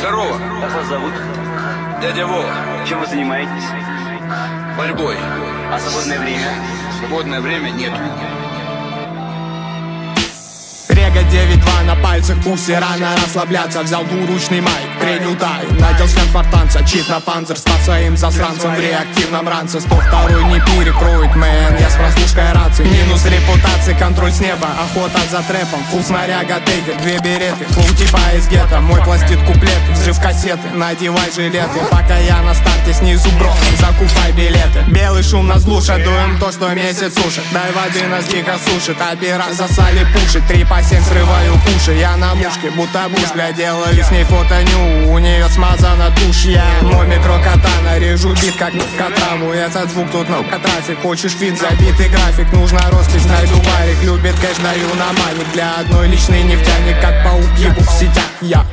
Здорово. Как вас зовут? Дядя Вова. Чем вы занимаетесь? Борьбой. А свободное время? Свободное время нет. Рега 9-2 на пальцах, пусть и рано расслабляться. Взял двуручный майк, принял тай, надел сканфортанца, чит на панцирь, став своим засранцем в реактивном ранце. 102-й не перекроет, мэн, я с прослушкой рации. Минус репутации, контроль с неба, охота за трэпом. Фул снаряга, тейгер, 2 береты, фул типа из гетто. Мой пластит куплеты, взрыв кассеты, надевай жилеты. Пока я на старте снизу бро, закупай билеты. Белый шум нас глушит, дуем то, что месяц сушит. Дай воды, нас дико сушит, опера засали пушит. 3 по 7 срываю уши, я на мушке, будто буш. Бля, делаю с ней фотоню, у нее смазана тушь. Я мой микрокатана, режу бит как катраму. Этот звук тут трафик, хочешь фит, забитый график. Нужна роспись, найду барик, любит кэш, даю на маник. Для одной личный нефтяник, как паук, ебу в сетях.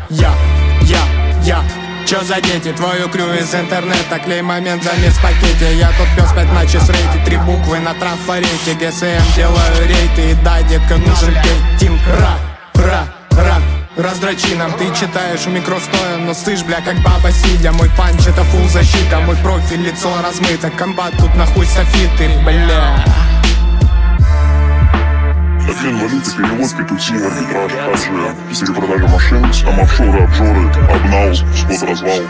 Я Чё за дети? Твою крю из интернета. Клей момент, замес в пакете. Я тут пёс 5 на час рейте. 3 буквы на трафарете. ГСМ, делаю рейты. И да, детка, нужен пейтинг. Раздрочи нам, ты читаешь в микро стоя, но слышь, бля, как баба сидя. Мой панч это фул защита, мой профиль, лицо размыто. Комбат тут нахуй софиты, бля. Обмен валюты, перевозки, тусин, арбитраж, также перепродажа машин, там офшоры, обжоры, обнал, спот развал.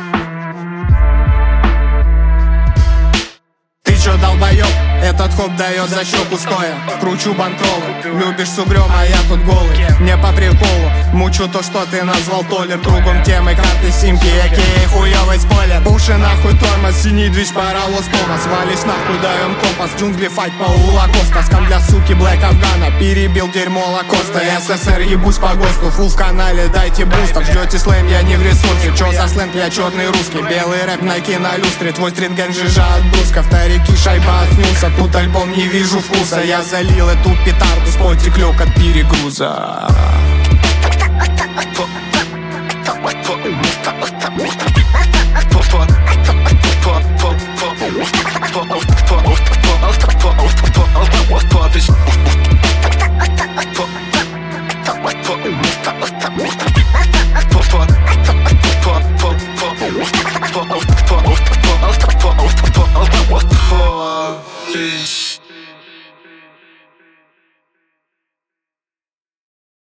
Ты чё, долбоёб? Этот хоп дает за щеку стоя. Кручу банкролы, любишь с угрём, а я тут голый. Мне по приколу, мучу то, что ты назвал толер. Кругом темы, карты, симки, якей хуёвый спойлер. Пуши нахуй тормоз, синий движ, паровоз Томас. Вались нахуй, даем компас, джунгли файт по Улакоста. Скам для суки, Блэк Афгана, перебил дерьмо Лакоста. СССР, ебусь по ГОСТу, фул в канале, дайте бустов. Ждёте слэм, я не в ресурсе, чё за сленг, я чёрный русский. Белый рэп на кинолюстре, твой стринген жижа от брусков. Вторики, шайба от снюса, тут альбом не вижу вкуса. Я залил эту петарду, спотик лёг от перегруза. Pop